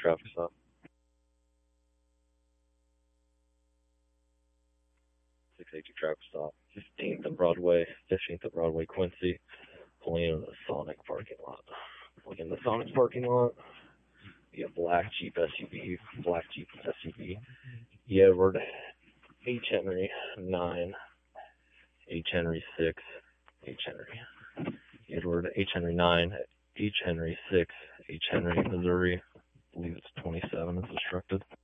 traffic stop. 682 traffic stop. 15th and Broadway, 15th and Broadway, Quincy. Pulling into the Sonic parking lot. Pulling in the Sonic parking lot. Be a black Jeep SUV. Black Jeep SUV. Edward H. Henry 9. H. Henry 6. H. Henry. Edward H. Henry 9. H. Henry 6. H. Henry, Missouri. I believe it's 27 is instructed.